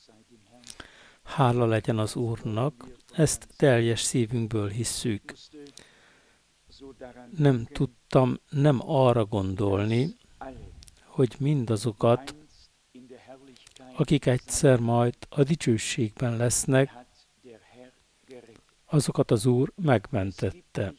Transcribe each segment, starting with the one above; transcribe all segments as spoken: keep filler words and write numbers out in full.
Hála legyen az Úrnak, ezt teljes szívünkből hisszük. Nem tudtam nem arra gondolni, hogy mindazokat, akik egyszer majd a dicsőségben lesznek, azokat az Úr megmentette.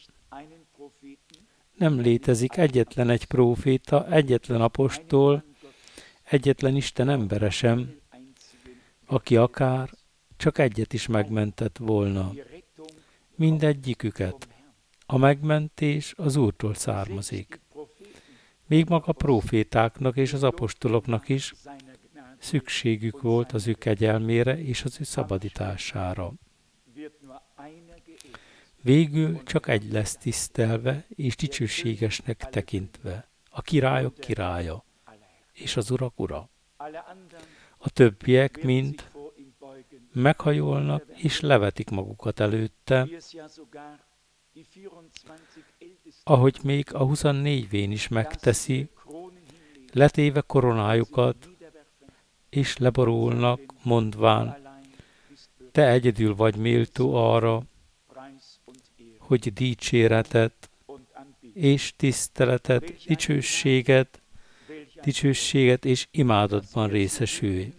Nem létezik egyetlen egy próféta, egyetlen apostol, egyetlen Isten embere sem, aki akár csak egyet is megmentett volna. Mindegyiküket. A megmentés az Úrtól származik. Még maga a prófétáknak és az apostoloknak is szükségük volt az ő kegyelmére és az ő szabadítására. Végül csak egy lesz tisztelve és dicsőségesnek tekintve, a királyok királya és az urak ura. A többiek mind meghajolnak és levetik magukat előtte, ahogy még a huszonnégy vén is megteszi, letéve koronájukat, és leborulnak, mondván, te egyedül vagy méltó arra, hogy dicséretet és tiszteletet, dicsőséget, dicsőséget és imádatban részesülj.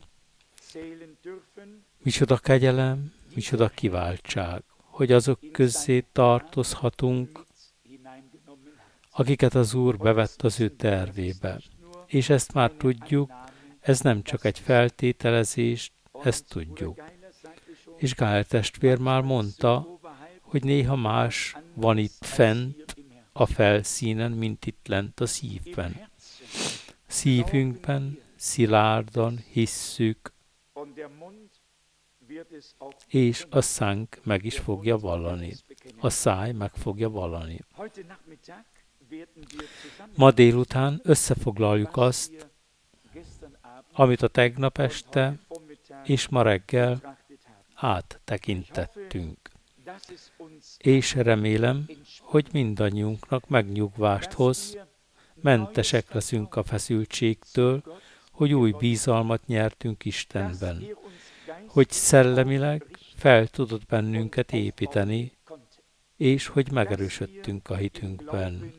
Micsoda kegyelem, micsoda kiváltság, hogy azok közé tartozhatunk, akiket az Úr bevett az ő tervébe. És ezt már tudjuk, ez nem csak egy feltételezés, ezt tudjuk. És Gál testvér már mondta, hogy néha más van itt fent a felszínen, mint itt lent a szívben. Szívünkben szilárdan hisszük, és a szánk meg is fogja vallani. A száj meg fogja vallani. Ma délután összefoglaljuk azt, amit a tegnap este és ma reggel áttekintettünk. És remélem, hogy mindannyiunknak megnyugvást hoz, mentesek leszünk a feszültségtől, hogy új bizalmat nyertünk Istenben, hogy szellemileg fel tudott bennünket építeni, és hogy megerősödtünk a hitünkben.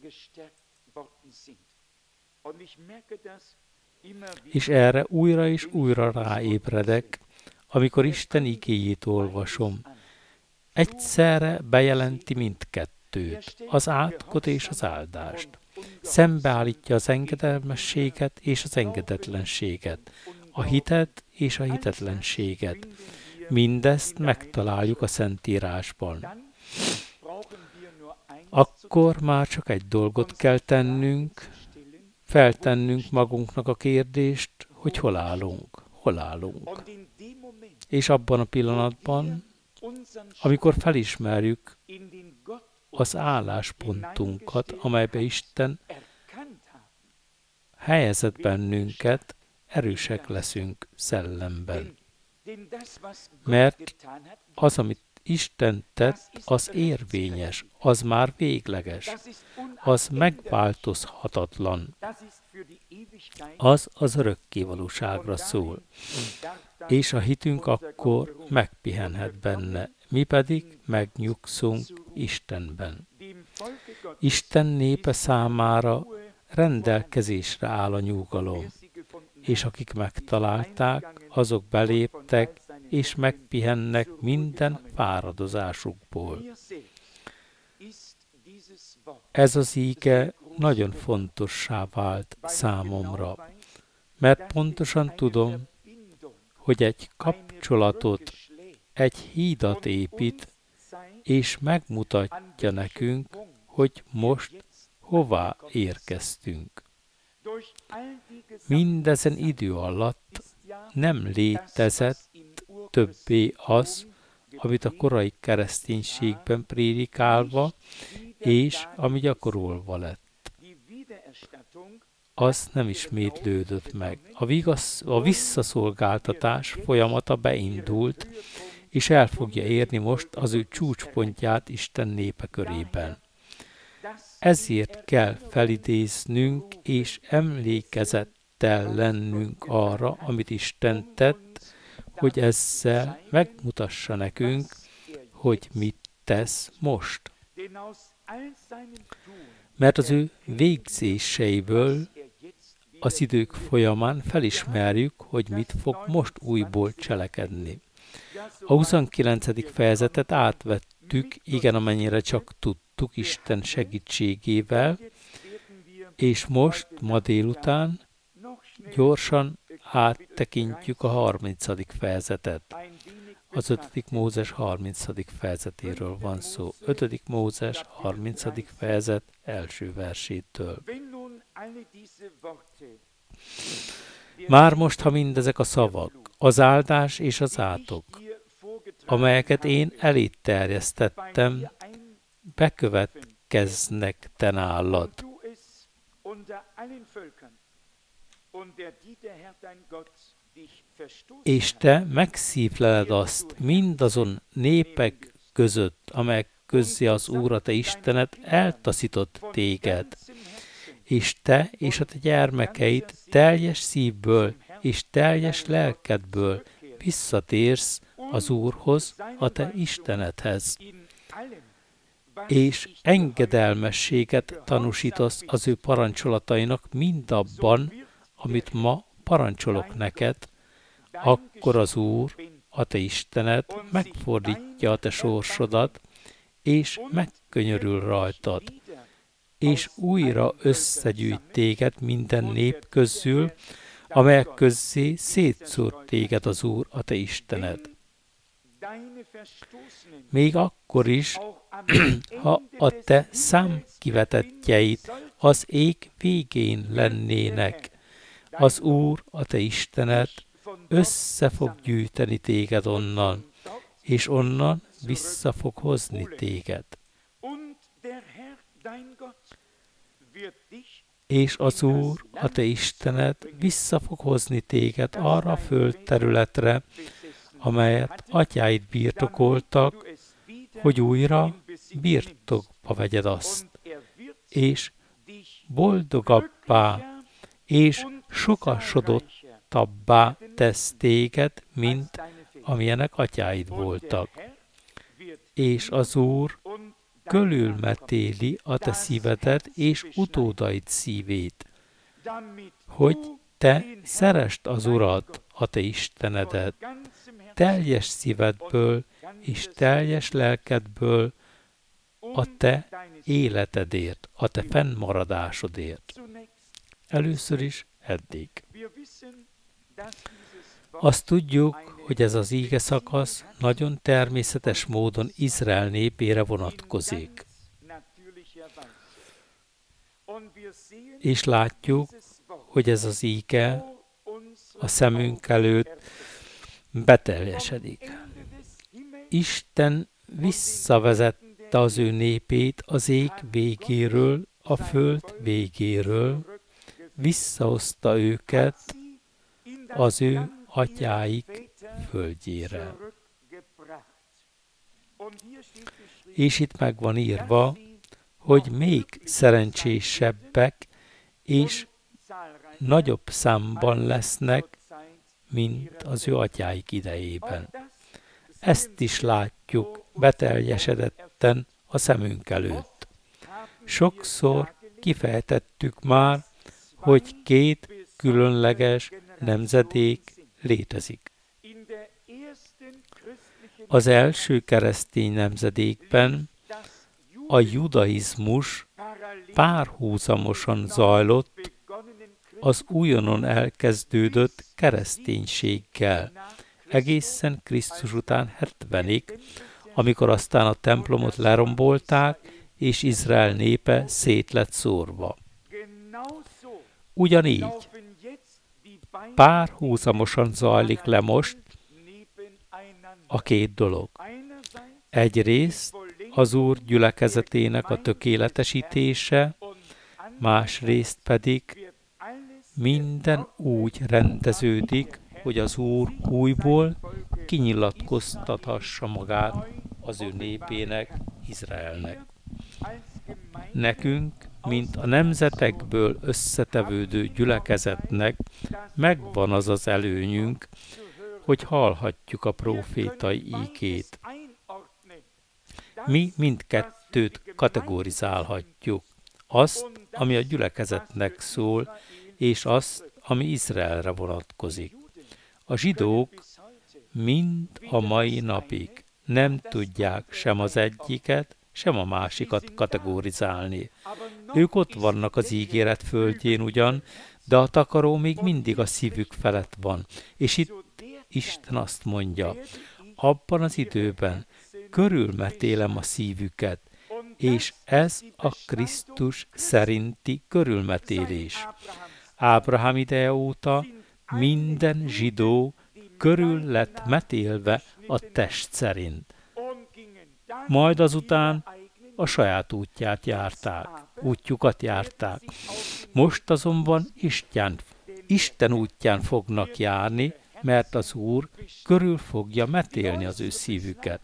És erre újra és újra ráébredek, amikor Isten igéjét olvasom. Egyszerre bejelenti mindkettőt, az átkot és az áldást. Szembeállítja az engedelmességet és az engedetlenséget, a hitet és a hitetlenséget. Mindezt megtaláljuk a Szentírásban. Akkor már csak egy dolgot kell tennünk, feltennünk magunknak a kérdést, hogy hol állunk, hol állunk. És abban a pillanatban, amikor felismerjük az álláspontunkat, amelybe Isten helyezett bennünket, erősek leszünk szellemben. Mert az, amit Isten tett, az érvényes, az már végleges, az megváltozhatatlan, az az örökkévalóságra szól. És a hitünk akkor megpihenhet benne, mi pedig megnyugszunk Istenben. Isten népe számára rendelkezésre áll a nyugalom, és akik megtalálták, azok beléptek, és megpihennek minden fáradozásukból. Ez az íge nagyon fontossá vált számomra, mert pontosan tudom, hogy egy kapcsolatot, egy hídat épít, és megmutatja nekünk, hogy most hová érkeztünk. Mindezen idő alatt nem létezett többé az, amit a korai kereszténységben prédikálva, és ami gyakorolva lett. Az nem ismétlődött meg. A, vigasz, a visszaszolgáltatás folyamata beindult, és el fogja érni most az ő csúcspontját Isten népe körében. Ezért kell felidéznünk és emlékezettel lennünk arra, amit Isten tett, hogy ezzel megmutassa nekünk, hogy mit tesz most. Mert az ő végzéseiből az idők folyamán felismerjük, hogy mit fog most újból cselekedni. A huszonkilencedik fejezetet átvettük, igen, amennyire csak tudtuk Isten segítségével, és most, ma délután gyorsan áttekintjük a harmincadik fejezetet. Az ötödik Mózes harmincadik fejezetéről van szó. ötödik Mózes harmincadik fejezet első versétől. Már most, ha mindezek a szavak, az áldás és az átok, amelyeket én elét terjesztettem, bekövetkeznek te nálad. És te megszívleled azt mindazon népek között, amelyek közzé az Úr, a te Istened eltaszított téged, és te és a te gyermekeid teljes szívből és teljes lelkedből visszatérsz az Úrhoz, a te Istenedhez, és engedelmességet tanúsítasz az ő parancsolatainak mindabban, amit ma parancsolok neked, akkor az Úr, a te Istened megfordítja a te sorsodat, és megkönyörül rajtad, és újra összegyűjt téged minden nép közül, amelyek közzé szétszórt téged az Úr, a te Istened. Még akkor is, ha a te számkivetettjeid az ég végén lennének, az Úr, a te Istened össze fog gyűjteni téged onnan, és onnan vissza fog hozni téged. És az Úr, a te Istened vissza fog hozni téged arra a földterületre, amelyet atyáid birtokoltak, hogy újra birtokba vegyed azt, és boldogabbá és sokasodottabbá tesz téged, mint amilyenek atyáid voltak. És az Úr körülmetéli a te szívedet és utódaid szívét, hogy te szeresd az Urat, a te Istenedet, teljes szívedből és teljes lelkedből a te életedért, a te fennmaradásodért. Először is eddig. Azt tudjuk, hogy ez az íge szakasz nagyon természetes módon Izrael népére vonatkozik. És látjuk, hogy ez az íge a szemünk előtt beteljesedik. Isten visszavezette az ő népét az ég végéről, a föld végéről, visszahozta őket az ő atyáik földjére. És itt meg van írva, hogy még szerencsésebbek és nagyobb számban lesznek, mint az ő atyáik idejében. Ezt is látjuk beteljesedetten a szemünk előtt. Sokszor kifejtettük már, hogy két különleges nemzedék létezik. Az első keresztény nemzedékben a judaizmus párhuzamosan zajlott az újonnan elkezdődött kereszténységgel, egészen Krisztus után hetvenig, amikor aztán a templomot lerombolták, és Izrael népe szét lett szórva. Ugyanígy párhuzamosan zajlik le most a két dolog. Egyrészt az Úr gyülekezetének a tökéletesítése, másrészt pedig minden úgy rendeződik, hogy az Úr újból kinyilatkoztathassa magát az ő népének, Izraelnek. Nekünk, mint a nemzetekből összetevődő gyülekezetnek megvan az az előnyünk, hogy hallhatjuk a prófétai ígét. Mi mindkettőt kategorizálhatjuk. Azt, ami a gyülekezetnek szól, és azt, ami Izraelre vonatkozik. A zsidók mind a mai napig nem tudják sem az egyiket, sem a másikat kategorizálni. Ők ott vannak az ígéret földjén ugyan, de a takaró még mindig a szívük felett van. És itt Isten azt mondja, abban az időben körülmetélem a szívüket, és ez a Krisztus szerinti körülmetélés. Ábrahám ideje óta minden zsidó körül lett metélve a test szerint. Majd azután a saját útját járták, útjukat járták. Most azonban Isten, Isten útján fognak járni, mert az Úr körül fogja metélni az ő szívüket.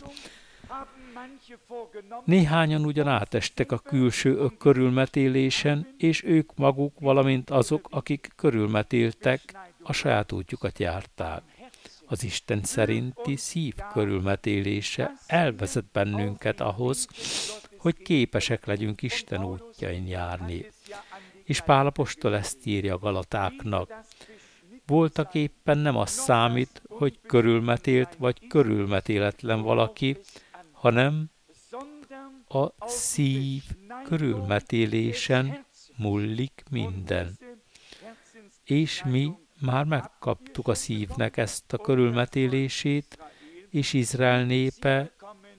Néhányan ugyan átestek a külső körülmetélésen, és ők maguk, valamint azok, akik körülmetéltek, a saját útjukat járták. Az Isten szerinti szív körülmetélése elvezet bennünket ahhoz, hogy képesek legyünk Isten útjain járni. És Pál apostol ezt írja a galatáknak. Voltak éppen nem az számít, hogy körülmetélt vagy körülmetéletlen valaki, hanem a szív körülmetélésen múlik minden. És mi már megkaptuk a szívnek ezt a körülmetélését, és Izrael népe,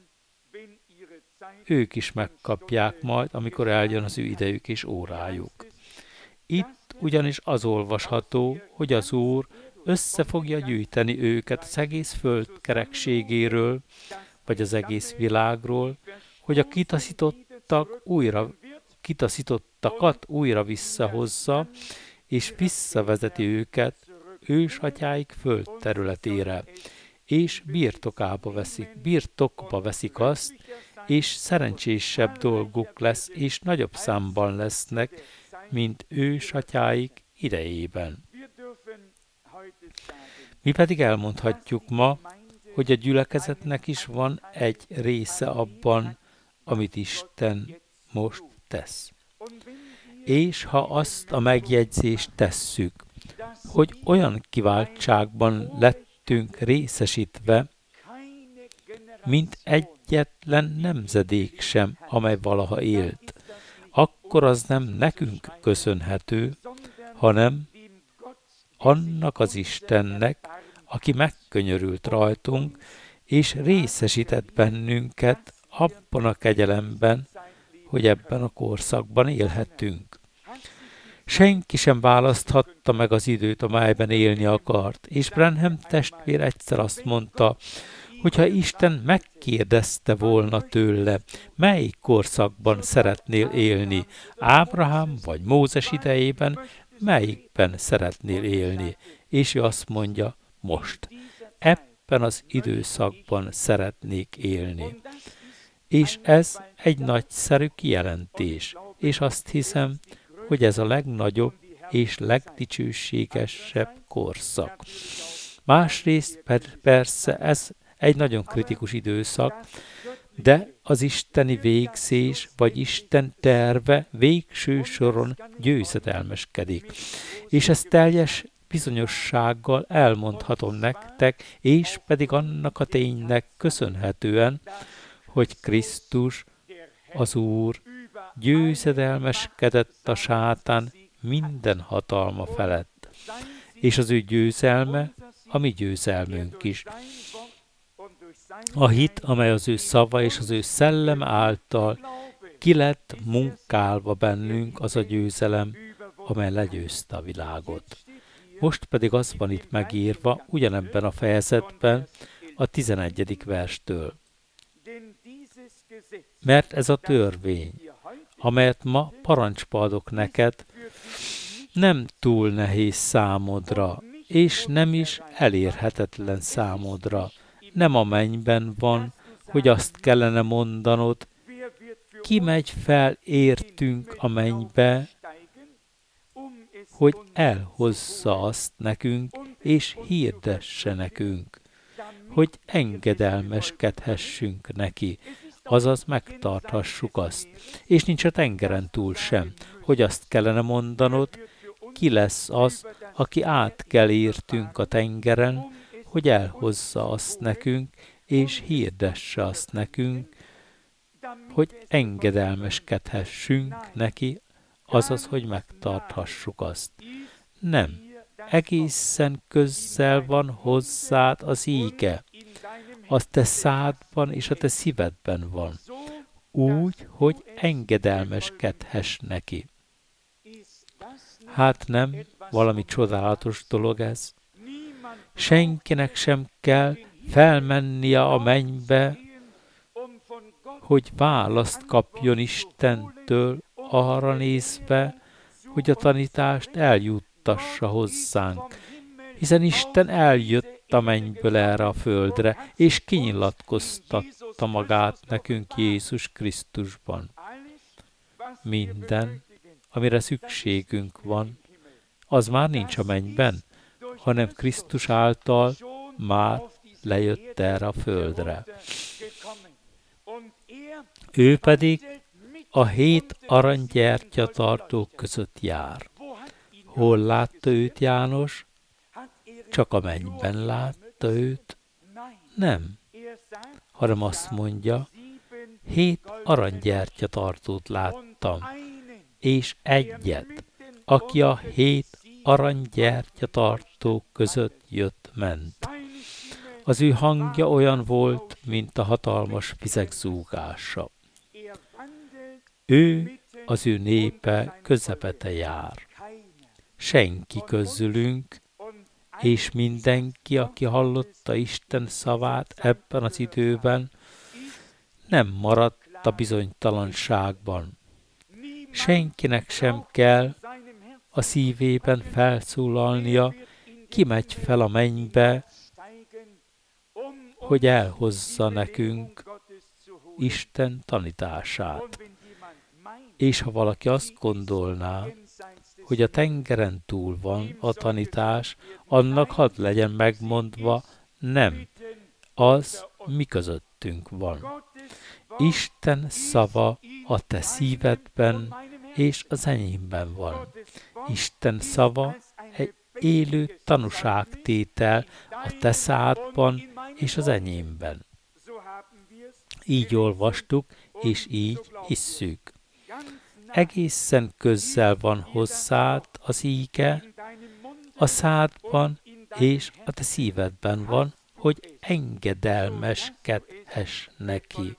ők is megkapják majd, amikor eljön az ő idejük és órájuk. Itt ugyanis az olvasható, hogy az Úr össze fogja gyűjteni őket az egész föld kerekségéről, vagy az egész világról, hogy a kitaszítottak újra, kitaszítottakat újra visszahozza, és visszavezeti őket ősatyáik föld területére, és birtokába veszik, birtokba veszik azt, és szerencsésebb dolguk lesz, és nagyobb számban lesznek, mint ősatyáik idejében. Mi pedig elmondhatjuk ma, hogy a gyülekezetnek is van egy része abban, amit Isten most tesz. És ha azt a megjegyzést tesszük, hogy olyan kiváltságban lettünk részesítve, mint egyetlen nemzedék sem, amely valaha élt, akkor az nem nekünk köszönhető, hanem annak az Istennek, aki megkönyörült rajtunk, és részesített bennünket abban a kegyelemben, hogy ebben a korszakban élhetünk. Senki sem választhatta meg az időt, amelyben élni akart, és Branham testvér egyszer azt mondta, hogyha Isten megkérdezte volna tőle, melyik korszakban szeretnél élni, Ábrahám vagy Mózes idejében, melyikben szeretnél élni, és ő azt mondja, most, ebben az időszakban szeretnék élni. És ez egy nagyszerű kijelentés, és azt hiszem, hogy ez a legnagyobb és legdicsőségesebb korszak. Másrészt persze ez egy nagyon kritikus időszak, de az isteni végzés vagy Isten terve végső soron győzedelmeskedik. És ez teljes bizonyossággal elmondhatom nektek, és pedig annak a ténynek köszönhetően, hogy Krisztus, az Úr, győzedelmeskedett a sátán minden hatalma felett, és az ő győzelme a mi győzelmünk is. A hit, amely az ő szava és az ő szellem által ki lett munkálva bennünk, az a győzelem, amely legyőzte a világot. Most pedig az van itt megírva, ugyanebben a fejezetben, a tizenegyedik verstől. Mert ez a törvény, amelyet ma parancsba adok neked, nem túl nehéz számodra, és nem is elérhetetlen számodra. Nem a mennyben van, hogy azt kellene mondanod, ki megy fel értünk a mennybe, hogy elhozza azt nekünk, és hirdesse nekünk, hogy engedelmeskedhessünk neki, azaz megtarthassuk azt. És nincs a tengeren túl sem, hogy azt kellene mondanod, ki lesz az, aki át kell értünk a tengeren, hogy elhozza azt nekünk, és hirdesse azt nekünk, hogy engedelmeskedhessünk neki, azaz, hogy megtarthassuk azt. Nem, egészen közel van hozzád az íge, az te szádban és a te szívedben van, úgy, hogy engedelmeskedhess neki. Hát nem, valami csodálatos dolog ez. Senkinek sem kell felmennie a mennybe, hogy választ kapjon Istentől arra nézve, hogy a tanítást eljuttassa hozzánk. Hiszen Isten eljött a mennyből erre a földre, és kinyilatkoztatta magát nekünk Jézus Krisztusban. Minden, amire szükségünk van, az már nincs a mennyben, hanem Krisztus által már lejött erre a földre. Ő pedig a hét aranygyertyatartók között jár. Hol látta őt János? Csak a mennyben látta őt? Nem, hanem azt mondja, hét aranygyertyatartót láttam, és egyet, aki a hét aranygyertyatartók között jött-ment. Az ő hangja olyan volt, mint a hatalmas vizek zúgása. Ő, az ő népe közepete jár. Senki közülünk, és mindenki, aki hallotta Isten szavát ebben az időben, nem maradt a bizonytalanságban. Senkinek sem kell a szívében felszólalnia, ki megy fel a mennybe, hogy elhozza nekünk Isten tanítását. És ha valaki azt gondolná, hogy a tengeren túl van a tanítás, annak hadd legyen megmondva, nem, az mi közöttünk van. Isten szava a te szívedben és az enyémben van. Isten szava egy élő tanúságtétel a te szádban és az enyémben. Így olvastuk, és így hisszük. Egészen közel van hozzád az íge, a szádban és a te szívedben van, hogy engedelmeskedhess neki.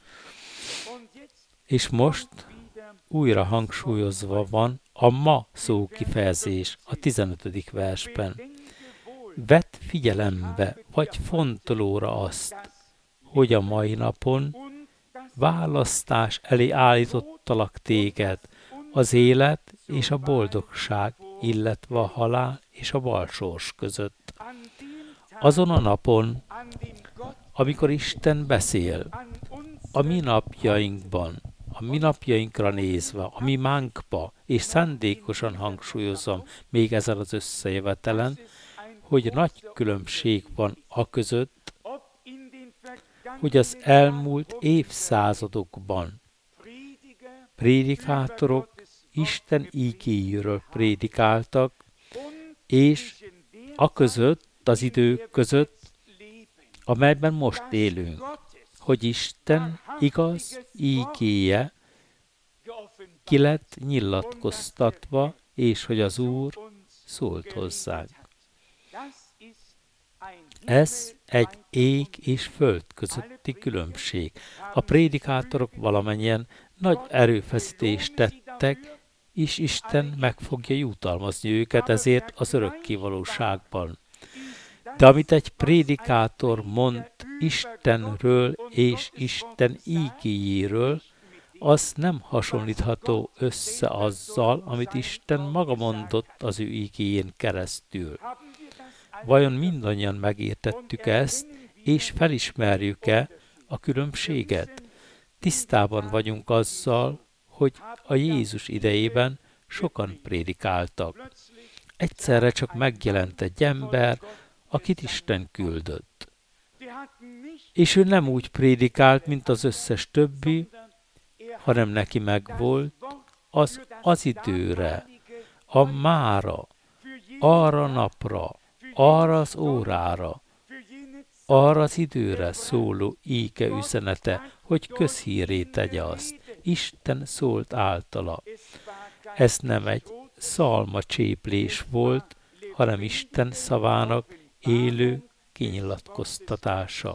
És most újra hangsúlyozva van a ma szókifejezés a tizenötödik versben. Vedd figyelembe, vagy fontolóra azt, hogy a mai napon választás elé állítottalak téged, az élet és a boldogság, illetve a halál és a balsors között. Azon a napon, amikor Isten beszél, a mi napjainkban, a mi napjainkra nézve, a mi mánkba, és szándékosan hangsúlyozom még ezen az összejövetelen, hogy nagy különbség van a között, hogy az elmúlt évszázadokban prédikátorok Isten ígéjéről prédikáltak, és a között, az idők között, amelyben most élünk, hogy Isten igaz ígéje ki lett nyilatkoztatva, és hogy az Úr szólt hozzánk. Ez egy ég és föld közötti különbség. A prédikátorok valamennyien nagy erőfeszítést tettek, és Isten meg fogja jutalmazni őket ezért az örökkévalóságban. De amit egy prédikátor mond Istenről és Isten ígéjéről, az nem hasonlítható össze azzal, amit Isten maga mondott az ő ígéjén keresztül. Vajon mindannyian megértettük ezt, és felismerjük-e a különbséget? Tisztában vagyunk azzal, hogy a Jézus idejében sokan prédikáltak. egyszerre csak megjelent egy ember, akit Isten küldött. És ő nem úgy prédikált, mint az összes többi, hanem neki megvolt az az időre, a mára, arra napra, arra az órára, arra az időre szóló íge üzenete, hogy közhírré tegye azt. Isten szólt általa. Ez nem egy szalmacséplés volt, hanem Isten szavának élő kinyilatkoztatása.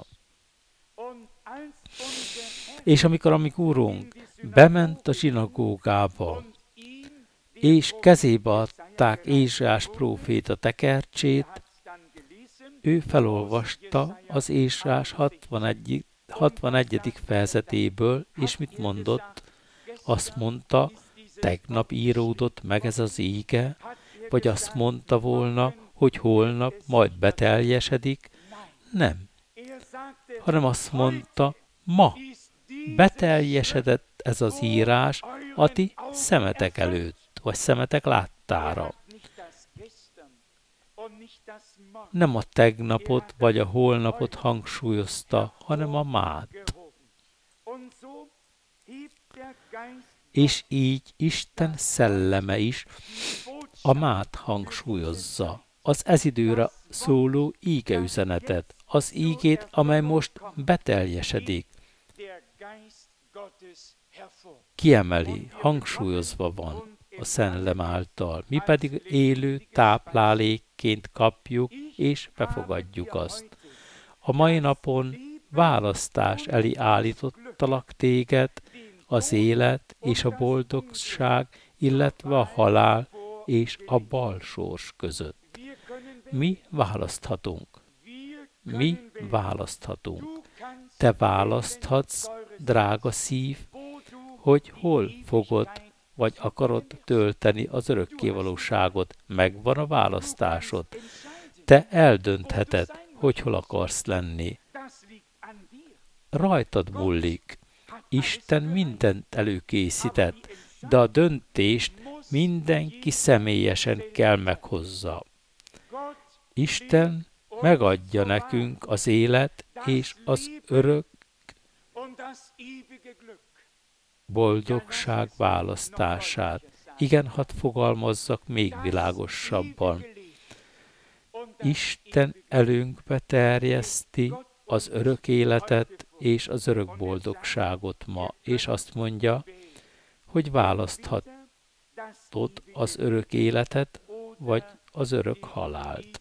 És amikor a mi Úrunk bement a zsinagógába, és kezébe adták Ézsaiás próféta tekercsét, ő felolvasta az Ézsaiás hatvanegyedik fejezetéből, és mit mondott? Azt mondta, tegnap íródott meg ez az íge, vagy azt mondta volna, hogy holnap majd beteljesedik? Nem. Hanem azt mondta, ma beteljesedett ez az írás a ti szemetek előtt, vagy szemetek láttára. Nem a tegnapot vagy a holnapot hangsúlyozta, hanem a mát. És így Isten szelleme is a mát hangsúlyozza, az ez időre szóló ígeüzenetet, az ígét, amely most beteljesedik. Kiemeli, hangsúlyozva van a Szellem által, mi pedig élő táplálékként kapjuk és befogadjuk azt. A mai napon választás elé állítottalak téged az élet és a boldogság, illetve a halál és a balsors között. Mi választhatunk. Mi választhatunk. Te választhatsz, drága szív, hogy hol fogod vagy akarod tölteni az örökkévalóságot. Megvan a választásod. Te eldöntheted, hogy hol akarsz lenni. Rajtad múlik. Isten mindent előkészített, de a döntést mindenki személyesen kell meghozza. Isten megadja nekünk az élet és az örök boldogság választását. Igen, hadd fogalmazzak még világosabban. Isten előnkbe terjeszti az örök életet és az örök boldogságot ma, és azt mondja, hogy választhatod az örök életet, vagy az örök halált.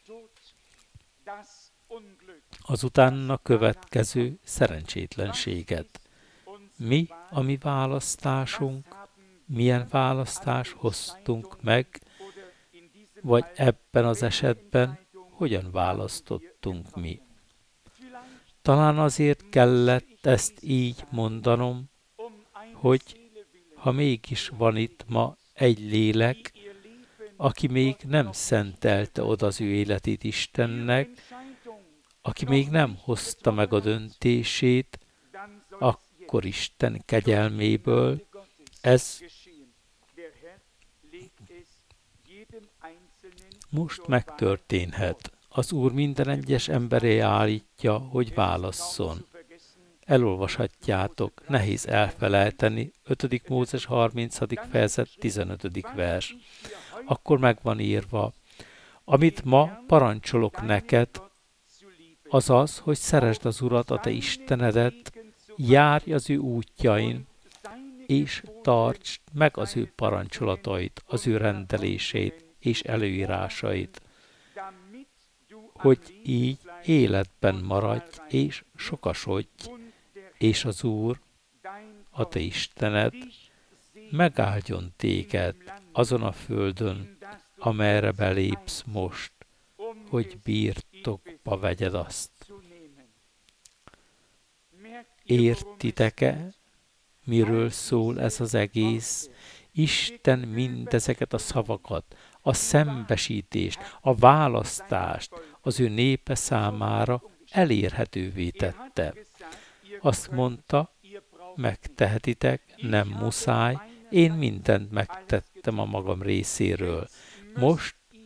Azután a következő szerencsétlenséget. Mi, a mi választásunk, milyen választást hoztunk meg, vagy ebben az esetben hogyan választottunk mi. Talán azért kellett ezt így mondanom, hogy ha mégis van itt ma egy lélek, aki még nem szentelte oda az ő életét Istennek, aki még nem hozta meg a döntését, akkor Isten kegyelméből ez most megtörténhet. Az Úr minden egyes emberé állítja, hogy válasszon. Elolvashatjátok, nehéz elfelejteni, ötödik Mózes harmincadik fejezet tizenötödik vers. Akkor meg van írva, amit ma parancsolok neked, az az, hogy szeresd az Urat, a te Istenedet, járj az ő útjain, és tartsd meg az ő parancsolatait, az ő rendeléseit és előírásait, hogy így életben maradj és sokasodj, és az Úr, a te Istened, megáldjon téged azon a földön, amelyre belépsz most, hogy birtokba vegyed azt. Értitek-e, miről szól ez az egész? Isten mindezeket a szavakat, a szembesítést, a választást az ő népe számára elérhetővé tette. Azt mondta, megtehetitek, nem muszáj, én mindent megtettem a magam részéről. Most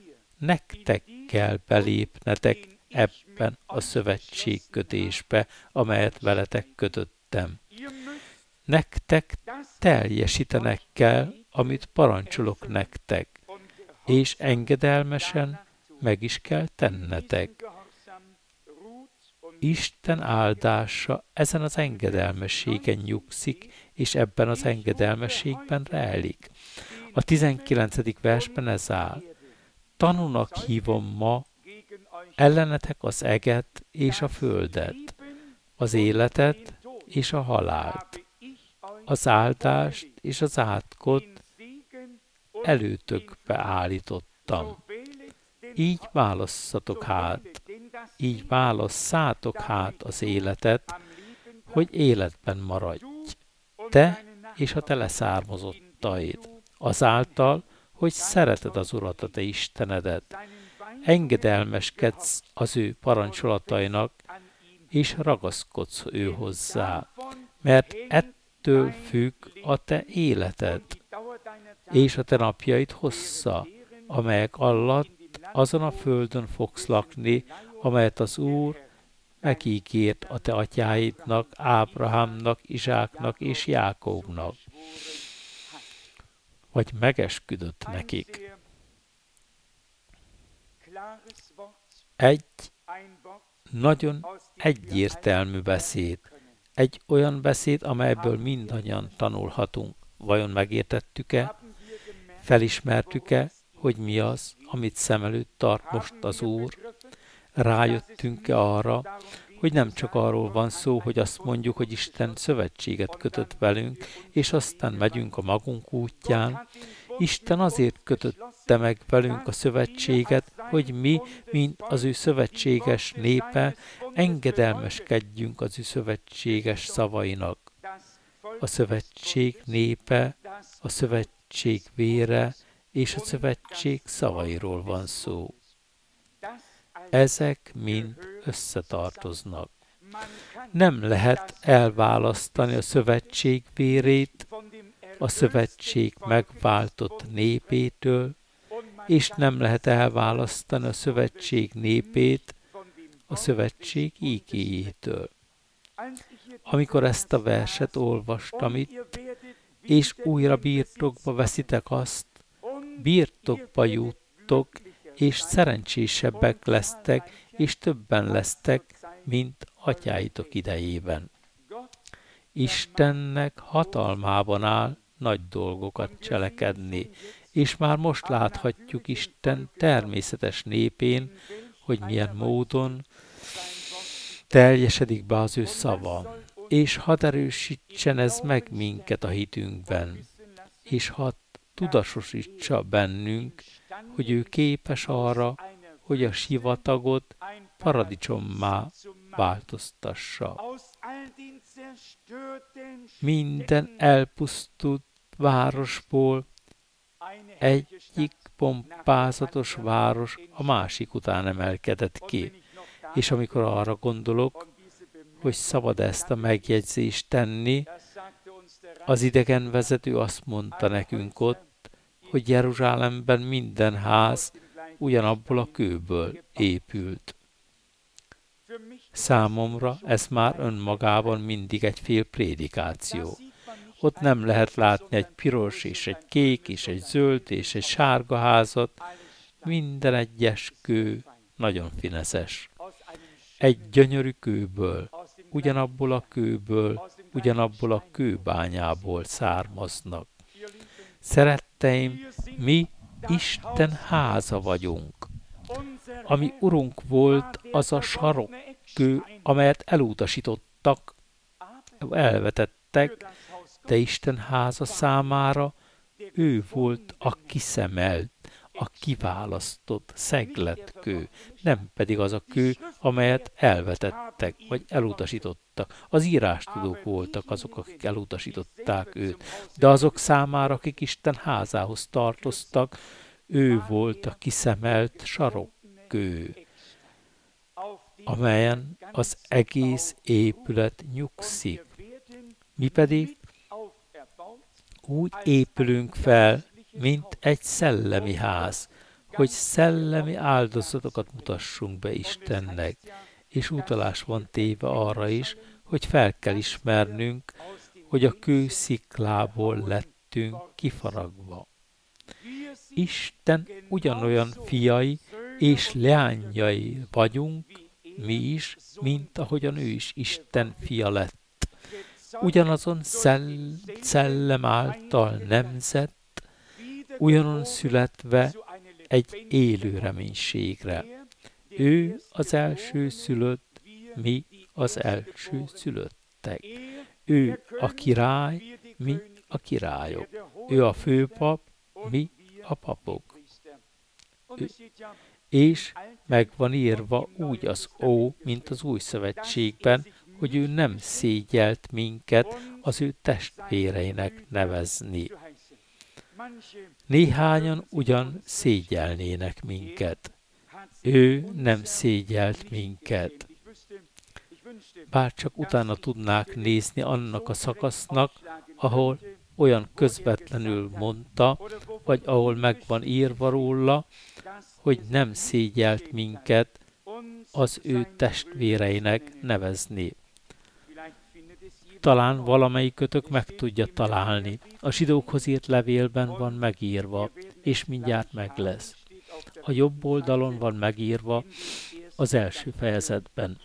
nektek kell belépnetek ebben a szövetségkötésbe, amelyet veletek kötöttem. Nektek teljesítenek kell, amit parancsolok nektek, és engedelmesen meg is kell tennetek. Isten áldása ezen az engedelmességen nyugszik, és ebben az engedelmességben rejlik. A tizenkilencedik versben ez áll. Tanúnak hívom ma ellenetek az eget és a földet, az életet és a halált, az áldást és az átkot előtökbe állítottam. Így válasszatok hát, így válasszátok hát az életet, hogy életben maradj, te és a te leszármazottaid, azáltal, hogy szereted az Urat, a te Istenedet, engedelmeskedsz az ő parancsolatainak, és ragaszkodsz ő hozzá, mert ettől függ a te életed, és a te napjaid hossza, amelyek alatt azon a földön fogsz lakni, amelyet az Úr megígért a te atyáidnak, Ábrahámnak, Izsáknak és Jákóbnak, vagy megesküdött nekik. Egy nagyon egyértelmű beszéd, egy olyan beszéd, amelyből mindannyian tanulhatunk. Vajon megértettük-e? Felismertük-e, hogy mi az, amit szem előtt tart most az Úr? Rájöttünk-e arra, hogy nem csak arról van szó, hogy azt mondjuk, hogy Isten szövetséget kötött velünk, és aztán megyünk a magunk útján. Isten azért kötötte meg velünk a szövetséget, hogy mi, mint az ő szövetséges népe, engedelmeskedjünk az ő szövetséges szavainak. A szövetség népe, a szövetség vére és a szövetség szavairól van szó. Ezek mind összetartoznak. Nem lehet elválasztani a szövetség vérét a szövetség megváltott népétől, és nem lehet elválasztani a szövetség népét a szövetség ígéjétől. Amikor ezt a verset olvastam itt, és újra birtokba veszitek azt, birtokba juttok, és szerencsésebbek lesztek, és többen lesztek, mint atyáitok idejében. Istennek hatalmában áll nagy dolgokat cselekedni, és már most láthatjuk Isten természetes népén, hogy milyen módon teljesedik be az ő szava, és hadd erősítsen ez meg minket a hitünkben, és hadd tudatosítsa bennünk, hogy ő képes arra, hogy a sivatagot paradicsommá változtassa. Minden elpusztult városból egyik pompázatos város a másik után emelkedett ki. És amikor arra gondolok, hogy szabad ezt a megjegyzést tenni, az idegenvezető azt mondta nekünk ott, hogy Jeruzsálemben minden ház ugyanabból a kőből épült. Számomra ez már önmagában mindig egy fél prédikáció. Ott nem lehet látni egy piros és egy kék és egy zöld és egy sárga házat, minden egyes kő nagyon fineszes. Egy gyönyörű kőből, ugyanabból a kőből, ugyanabból a kőbányából származnak. Szeretteim, mi Isten háza vagyunk. Ami Urunk volt, az a sarokkő, amelyet elutasítottak, elvetettek, de Isten háza számára ő volt a kiszemelt, a kiválasztott szegletkő, nem pedig az a kő, amelyet elvetettek, vagy elutasítottak. Az írástudók voltak azok, akik elutasították őt, de azok számára, akik Isten házához tartoztak, ő volt a kiszemelt sarokkő, amelyen az egész épület nyugszik. Mi pedig úgy épülünk fel, mint egy szellemi ház, hogy szellemi áldozatokat mutassunk be Istennek, és utalás van téve arra is, hogy fel kell ismernünk, hogy a kő sziklából lettünk kifaragva. Isten ugyanolyan fiai és leányai vagyunk, mi is, mint ahogyan ő is Isten fia lett. Ugyanazon szell- szellem által nemzett, ugyanon születve egy élő reménységre. Ő az első szülött, mi az első szülöttek. Ő a király, mi a királyok. Ő a főpap, mi a papok. Ő, és meg van írva úgy az Ó, mint az Új Szövetségben, hogy ő nem szégyelt minket az ő testvéreinek nevezni. Néhányan ugyan szégyelnének minket. Ő nem szégyelt minket. Bár csak utána tudnák nézni annak a szakasznak, ahol olyan közvetlenül mondta, vagy ahol meg van írva róla, hogy nem szégyelt minket az ő testvéreinek nevezni. Talán valamelyikötök meg tudja találni. A zsidókhoz írt levélben van megírva, és mindjárt meg lesz. A jobb oldalon van megírva az első fejezetben.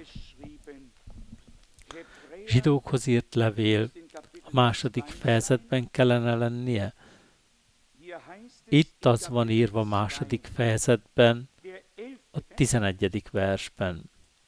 Zsidókhoz írt levél a második fejezetben kellene lennie. Itt az van írva a második fejezetben, a tizenegyedik versben.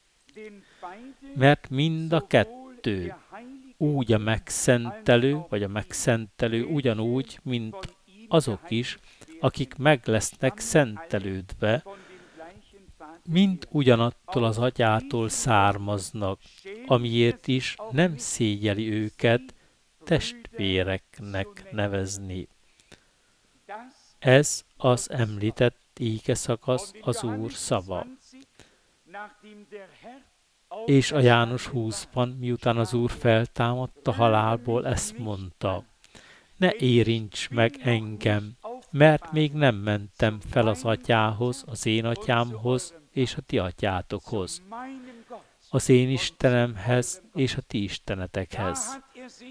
Mert mind a kettő, úgy a megszentelő, vagy a megszentelő ugyanúgy, mint azok is, akik meg lesznek szentelődve, mind ugyanattól az atyától származnak, amiért is nem szégyeli őket testvéreknek nevezni. Ez az említett égeszakasz az Úr szava. És a János húszban, miután az Úr feltámadt a halálból, ezt mondta: ne érints meg engem, mert még nem mentem fel az atyához, az én atyámhoz és a ti atyátokhoz, az én Istenemhez és a ti istenetekhez.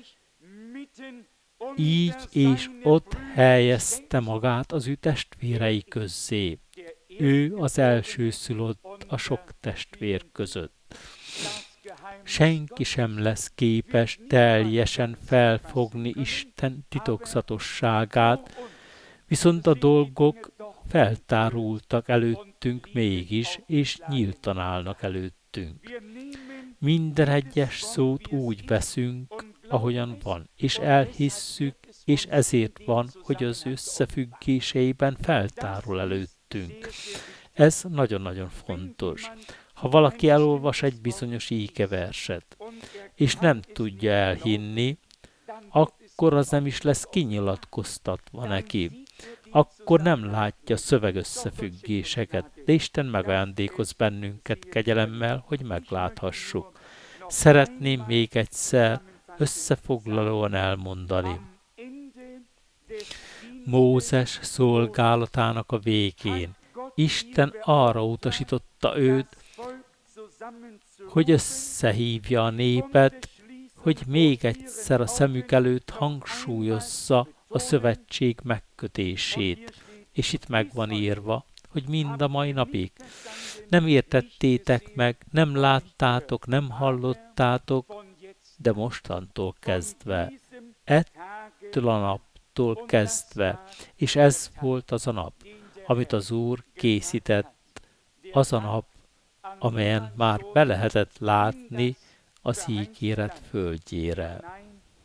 Így és ott helyezte magát az ő testvérei közzé. Ő az elsőszülött a sok testvér között. Senki sem lesz képes teljesen felfogni Isten titokzatosságát, viszont a dolgok feltárultak előttünk mégis, és nyíltan állnak előttünk. Minden egyes szót úgy veszünk, ahogyan van, és elhisszük, és ezért van, hogy az összefüggéseiben feltárul előttünk. Ez nagyon-nagyon fontos. Ha valaki elolvas egy bizonyos égeverset, és nem tudja elhinni, akkor az nem is lesz kinyilatkoztatva neki. Akkor nem látja szövegösszefüggéseket, de Isten megajándékoz bennünket kegyelemmel, hogy megláthassuk. Szeretném még egyszer összefoglalóan elmondani. Mózes szolgálatának a végén Isten arra utasította őt, hogy összehívja a népet, hogy még egyszer a szemük előtt hangsúlyozza a szövetség megkötését. És itt meg van írva, hogy mind a mai napig. Nem értettétek meg, nem láttátok, nem hallottátok, de mostantól kezdve, ettől a naptól kezdve, és ez volt az a nap, amit az Úr készített, az a nap, amelyen már be lehetett látni az ígéret földjére.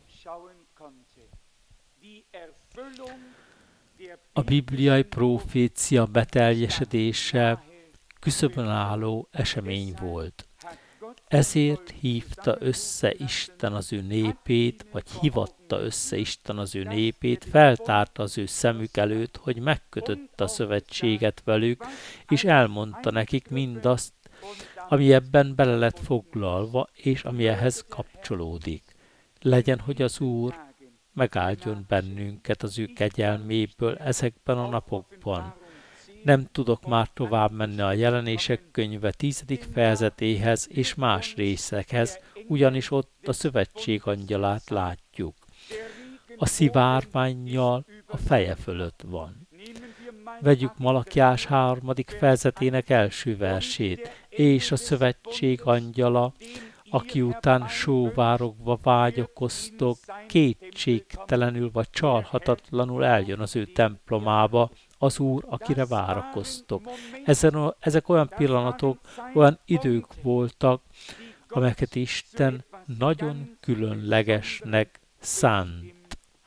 A bibliai profécia beteljesedése küszöbön álló esemény volt. Ezért hívta össze Isten az ő népét, vagy hivatta össze Isten az ő népét, feltárta az ő szemük előtt, hogy megkötötte a szövetséget velük, és elmondta nekik mindazt, ami ebben bele lett foglalva, és ami ehhez kapcsolódik. Legyen, hogy az Úr megáldjon bennünket az ő kegyelméből ezekben a napokban. Nem tudok már tovább menni a Jelenések könyve tizedik fejezetéhez és más részekhez, ugyanis ott a szövetség angyalát látjuk. A szivárvánnyal a feje fölött van. Vegyük Malakiás harmadik fejezetének első versét, és a szövetség angyala, aki után sóvárogva vágyakoztok, kétségtelenül vagy csalhatatlanul eljön az ő templomába, az Úr, akire várakoztok. Ezen, ezek olyan pillanatok, olyan idők voltak, amelyeket Isten nagyon különlegesnek szánt.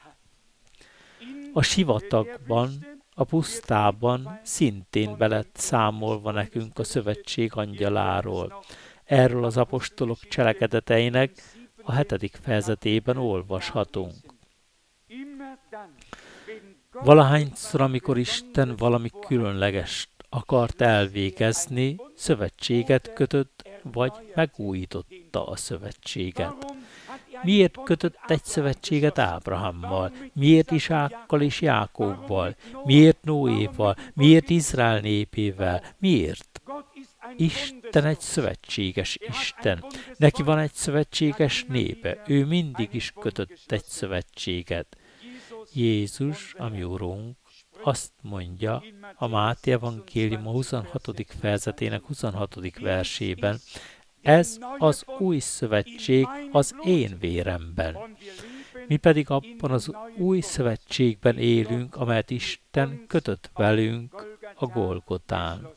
A sivatagban, a pusztában szintén be lett számolva nekünk a szövetség angyaláról. Erről az apostolok cselekedeteinek a hetedik fejezetében olvashatunk. Valahányszor, amikor Isten valami különlegest akart elvégezni, szövetséget kötött, vagy megújította a szövetséget. Miért kötött egy szövetséget Ábrahámmal? Miért Isákkal és Jákobbal? Miért Noéval? Miért Izrael népével? Miért? Isten egy szövetséges Isten. Neki van egy szövetséges népe. Ő mindig is kötött egy szövetséget. Jézus, a mi Urunk, azt mondja a Máté evangélium a huszonhatodik fejezetének huszonhatodik versében, ez az új szövetség az én véremben. Mi pedig abban az új szövetségben élünk, amelyet Isten kötött velünk a Golgotán.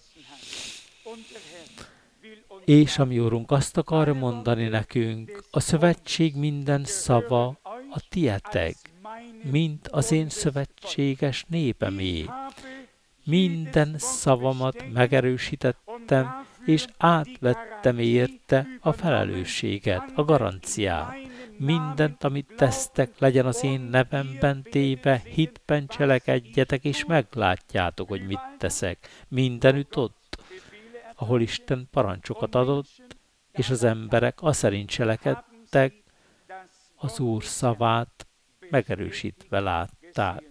És a mi Urunk azt akarja mondani nekünk, a szövetség minden szava a tietek, mint az én szövetséges népemé. Minden szavamat megerősítettem, és átvettem érte a felelősséget, a garanciát. Mindent, amit tesztek, legyen az én nevemben téve, hitben cselekedjetek, és meglátjátok, hogy mit teszek. Mindenütt ott, ahol Isten parancsokat adott, és az emberek aszerint cselekedtek, az Úr szavát megerősítve látták.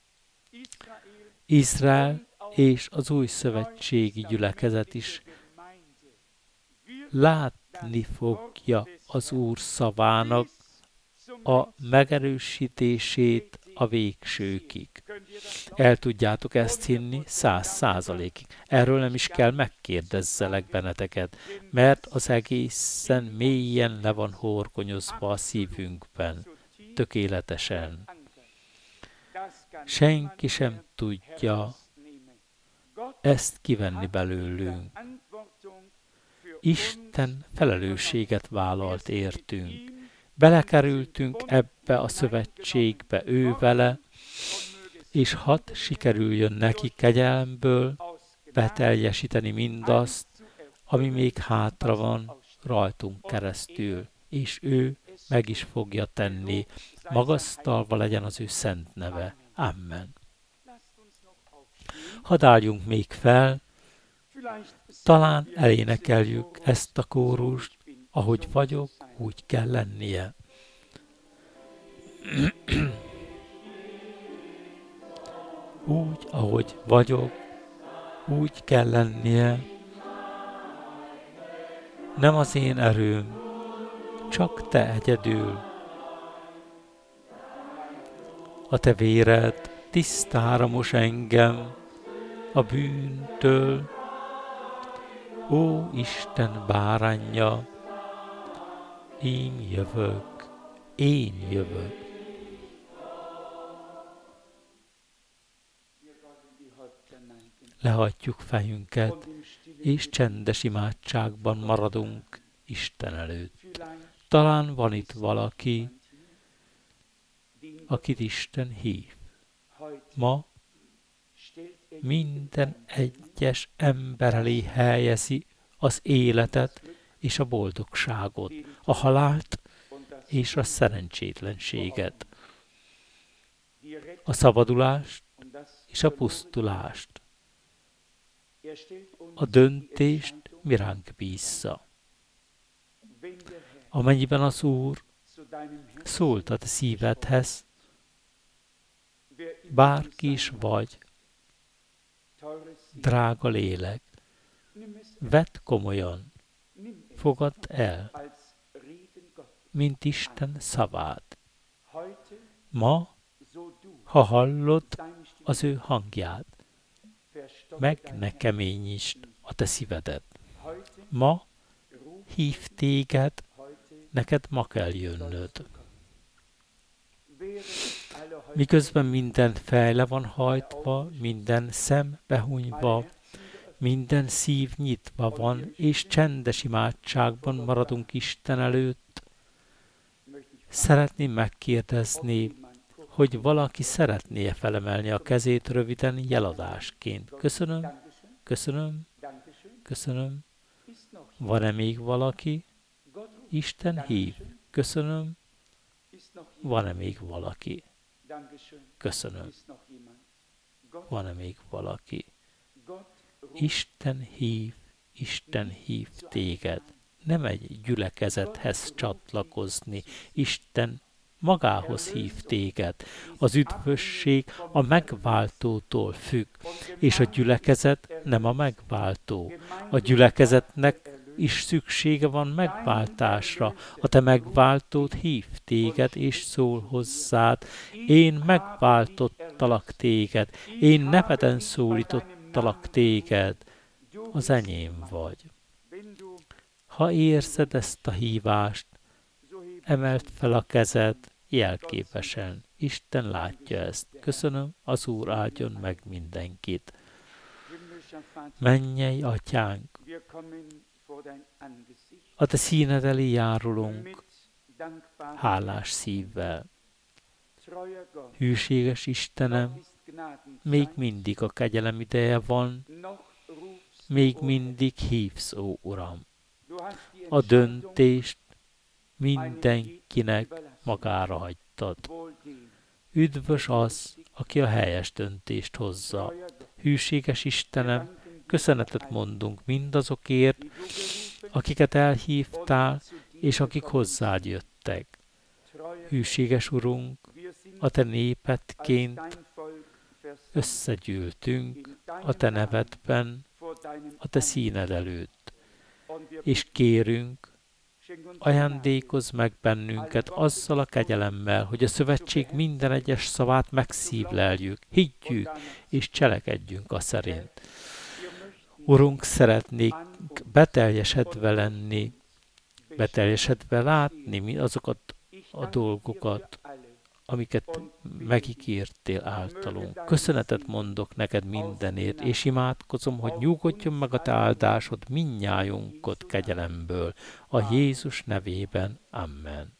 Izrael és az új szövetségi gyülekezet is látni fogja az Úr szavának a megerősítését a végsőkig. El tudjátok ezt hinni száz százalékig. Erről nem is kell megkérdezzelek benneteket, mert az egészen mélyen le van horgonyozva a szívünkben, tökéletesen. Senki sem tudja ezt kivenni belőlünk. Isten felelősséget vállalt értünk. Belekerültünk ebbe a szövetségbe ő vele, és hadd sikerüljön neki kegyelmből beteljesíteni mindazt, ami még hátra van rajtunk keresztül, és ő meg is fogja tenni. Magasztalva legyen az ő szent neve. Amen. Hadd álljunk még fel, talán elénekeljük ezt a kórust, ahogy vagyok, úgy kell lennie. Úgy, ahogy vagyok, úgy kell lennie. Nem az én erőm, csak te egyedül. A te véred tisztára mos engem a bűntől. Ó, Isten báránja, én jövök, én jövök. Lehajtjuk fejünket, és csendes imádságban maradunk Isten előtt. Talán van itt valaki, akit Isten hív. Ma minden egyes ember elé helyezi az életet és a boldogságot, a halált és a szerencsétlenséget, a szabadulást és a pusztulást. A döntést mi ránk bízza. Amennyiben az Úr szólt a te szívedhez, bárki is vagy, Drága lélek, vedd komolyan, fogadd el, mint Isten szavát. Ma, ha hallod az ő hangját, meg ne keményítsd a te szívedet. Ma hív téged, neked ma kell jönnöd. Miközben minden fejle van hajtva, minden szem behunyva, minden szív nyitva van, és csendes imádságban maradunk Isten előtt, szeretném megkérdezni, hogy valaki szeretné felemelni a kezét röviden jeladásként. Köszönöm, köszönöm, köszönöm. Van-e még valaki? Isten hív. Köszönöm. Van-e még valaki? Köszönöm. Van-e még valaki? Isten hív, Isten hív téged. Nem egy gyülekezethez csatlakozni. Isten magához hív téged. Az üdvösség a megváltótól függ, és a gyülekezet nem a megváltó. A gyülekezetnek is szüksége van megváltásra. A te megváltód hív téged, és szól hozzád. Én megváltottalak téged. Én neveden szólítottalak téged. Az enyém vagy. Ha érzed ezt a hívást, emeld fel a kezed jelképesen. Isten látja ezt. Köszönöm, az Úr áldjon meg mindenkit. Mennyei Atyánk, a te színed elé járulunk hálás szívvel. Hűséges Istenem, még mindig a kegyelem ideje van, még mindig hívsz, ó Uram. A döntést mindenkinek magára hagytad. Üdvös az, aki a helyes döntést hozza. Hűséges Istenem, köszönetet mondunk mindazokért, akiket elhívtál, és akik hozzád jöttek. Hűséges Urunk, a te népedként összegyűltünk a te nevedben, a te színed előtt, és kérünk, ajándékozz meg bennünket azzal a kegyelemmel, hogy a szövetség minden egyes szavát megszívleljük, higgyük és cselekedjünk a szerint. Urunk, szeretnék beteljesedve lenni, beteljesedve látni azokat a dolgokat, amiket megígértél általunk. Köszönetet mondok neked mindenért, és imádkozom, hogy nyugodjon meg a te áldásod mindnyájunkat kegyelemből. A Jézus nevében. Amen.